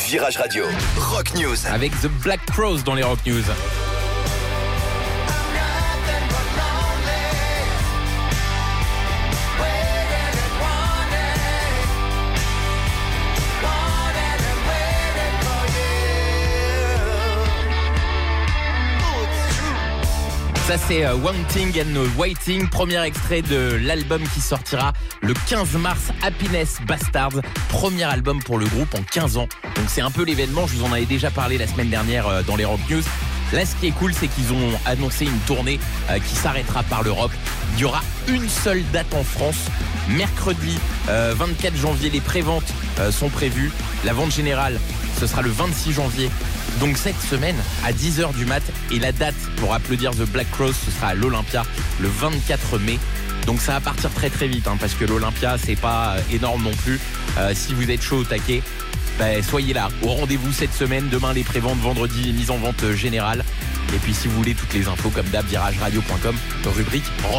Virage Radio, Rock News. Avec The Black Crowes dans les Rock News. Ça c'est Wanting and Waiting, premier extrait de l'album qui sortira le 15 mars, Happiness Bastards, premier album pour le groupe en 15 ans. Donc c'est un peu l'événement, je vous en avais déjà parlé la semaine dernière dans les Rock News. Là ce qui est cool c'est qu'ils ont annoncé une tournée qui s'arrêtera par l'Europe. Il y aura une seule date en France, mercredi 24 janvier, les préventes sont prévues. La vente générale ce sera le 26 janvier. Donc cette semaine à 10h du mat, et la date pour applaudir The Black Crowes ce sera à l'Olympia le 24 mai. Donc ça va partir très très vite parce que l'Olympia c'est pas énorme non plus. Si vous êtes chaud au taquet, soyez là au rendez-vous cette semaine. Demain les préventes, vendredi mise en vente générale. Et puis si vous voulez toutes les infos comme d'hab, virageradio.com, rubrique